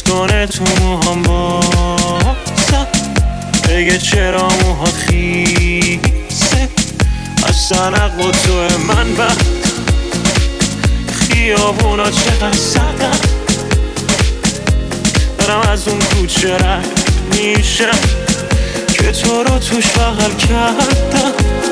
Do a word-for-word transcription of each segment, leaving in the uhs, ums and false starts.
کنه تو موهام بازم، بگه چرا موهات خیسه از سنق و تو من بد، خیابونا چقدر سردن، دارم از اون کوچه رد میشم که تو رو توش بغل کردم.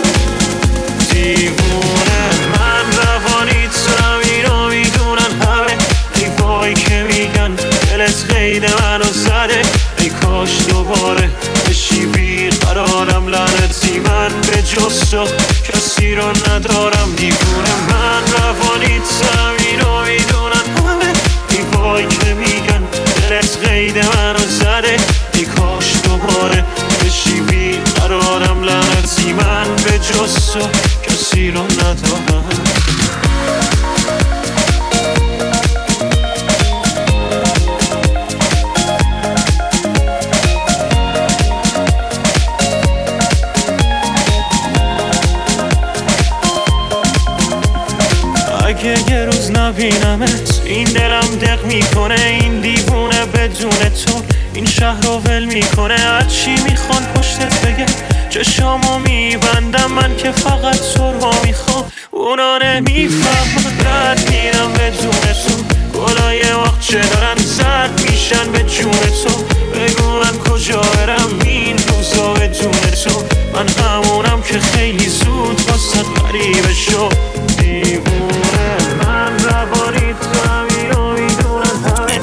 دیوونه من روانی ترم، اینو میدونن همه، ای وای که میگن دلت قید منو زده، ای کاش دوباره بشی بیقرارم، لعنتی من به جز تو کسی رو ندارم. دیوونه من روانی ترم، اینو میدونن همه، ای وای که میگن دلت قید منو زده، ای کاش دوباره بشی بیقرارم، لعنتی من به جز تو کسی رو ندارم. اگه یه روز نبینمت این دلم دق میکنه، این دیوونه بدون تو این شهر رو ول میکنه. هرچی میخوان پشتت بگه چشامو میبندم، من که فقط تو رو میخوام، اونا نمیفهمن رد میرم بدون تو. گلای وقت دارن زرد میشن به جون تو، بگو من کجا برم این روزا بدون تو. من همونم که خیلی زود واسه غریبه شد. دیوونه من روانی تو هم اینو میدونن همه.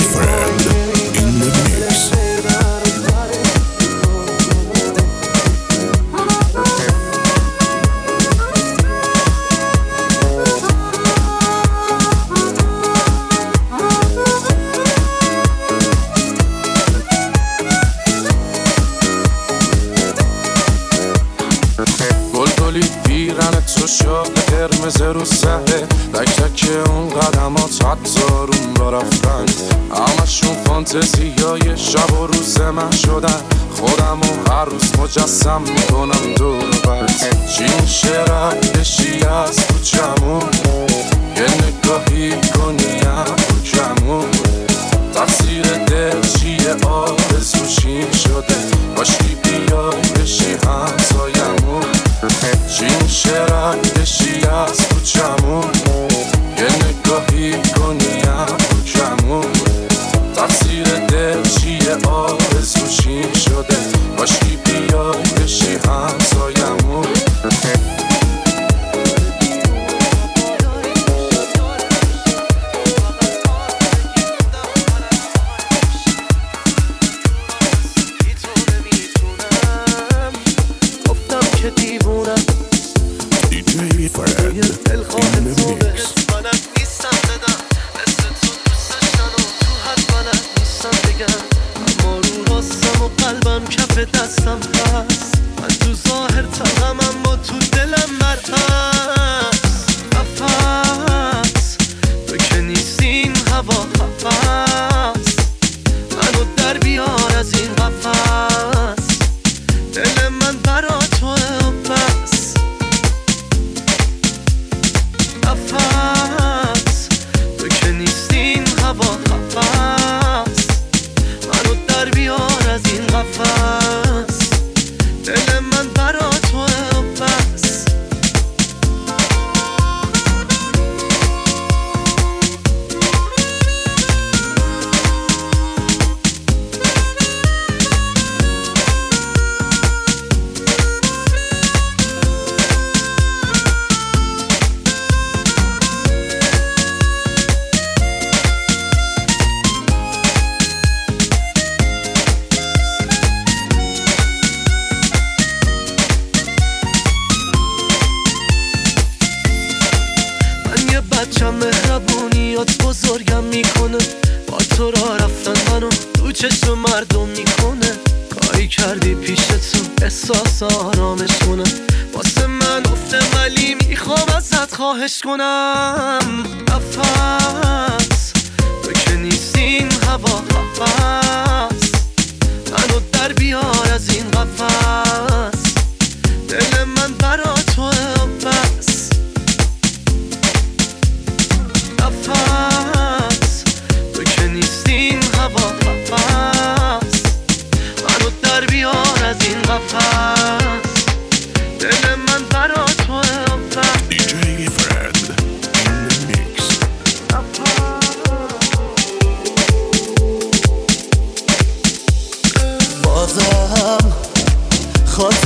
شال قرمز رو سهه، تک تک اون قدمات حتارون را رفتن، همشون فانتزیای شب و روز من شدن. خودم و هر روز مجسم میکنم دور برد، چی میشه ردشی از کوچمون، یه نگاهی کنیم کوچمون. تقصیر دل چیه آرزوشیم شده، باشی بیای بشی همسایمون. چی میشه ردشی از کوچمون، یه نگاهی کنیم کوچمون. تقصیر دل چیه آرزوشیم شده، باشی بیای بشی همسایمون. دستم هست من تو ظاهر تنم، اما تو دلم مرهست. نفس تو که نیستین هوا خفست، منو در بیار از این قفس. دل من برا توه و بس. نفس تو که نیستین هوا خفست، منو در بیار از این قفس. دل من برا توه و بس. بچم مهربونیات بزرگم میکنه، با تو را رفتن منو تو چشم مردم میکنه. کاری کردی پیش تو احساس آرامش کنم، واسه من افته ولی میخوام ازت خواهش کنم. نفس تو که نیستین هوا خفست، منو در بیار از این قفس. دل من برا توه و بس. نفس تو که نیستین هوا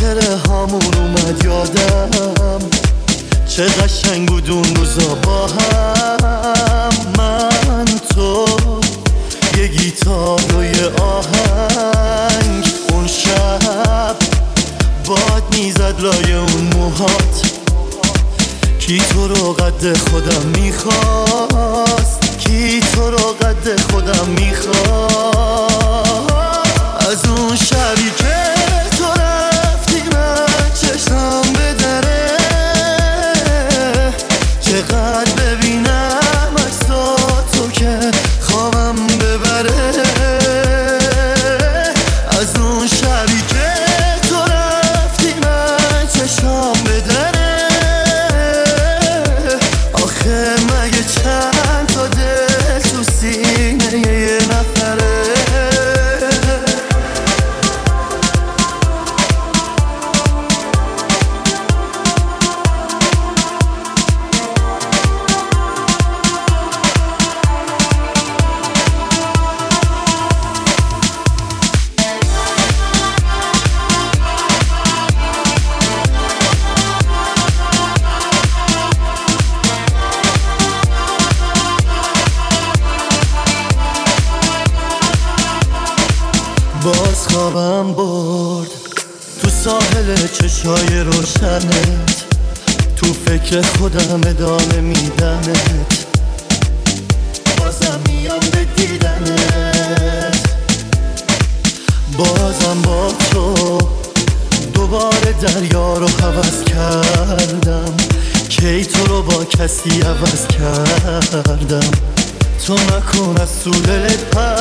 خاطره هامون اومد یادم، چه قشنگ بود اون روزا با هم. من تو یه گیتار و یه آهنگ، اون شب باد میزد لای اون موهات. کی تو رو قد خودم میخواست، کی تو رو قد خودم میخواست. از اون شبی که تو رفتی من چشم به دره، چقدر ببینم عکسا تو که خوابم ببره. از اون شبی که تو رفتی من چشم به دره، آخه مگه چند تا دل تو سینه یه نفره. باز خوابم برد تو ساحل چشای روشنت، تو فکر خودم ادامه میدمت، بازم میام به دیدنت. بازم با تو دوباره دریا رو حوض کردم، کی تو رو با کسی عوض کردم. تو نکن از تو دلت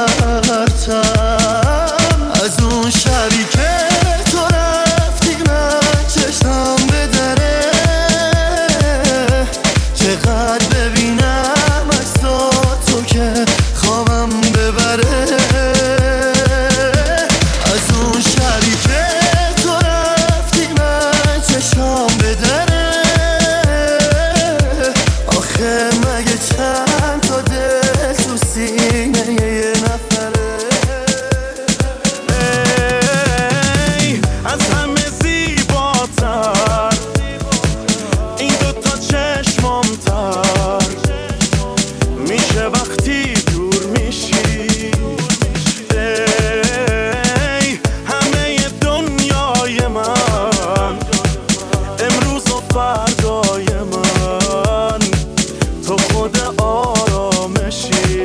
پرچم، از اون شبی که تو رفتی من چشم به دره، چقدر ببینم عکسا تو که خوابم ببره. از اون شبی که تو رفتی من چشم به دره، آخه مگه چند تا دل تو سینه یه نفره. از همه زیباتر این دوتا چشمامتر میشه وقتی دور میشی. ای همه دنیای من، امروز و فردای من، تو خود آرامشی.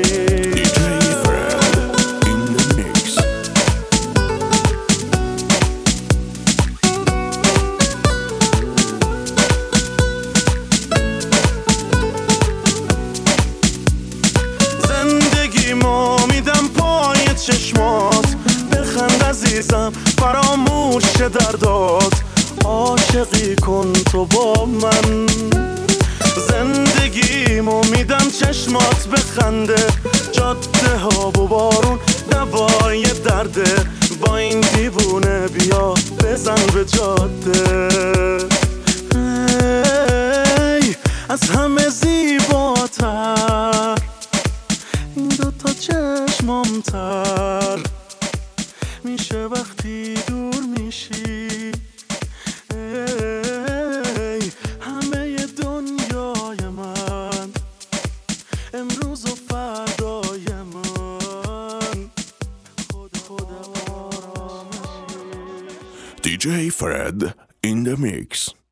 زندگیمو میدم پای چشمات، بخند عزیزم فراموش شه دردات. عاشقی کن تو با من، زندگیمو میدم چشمات بخنده. جاده ها و بارون دوای درده، با این دیوونه بیا بزن به جاده. ای از همه زیباتر این دوتا چشمامتر میشه وقتی دور میشی. ای همه دنیای من، امروز و فردای من، خود خود آرامشی. دی جی Fred in the mix.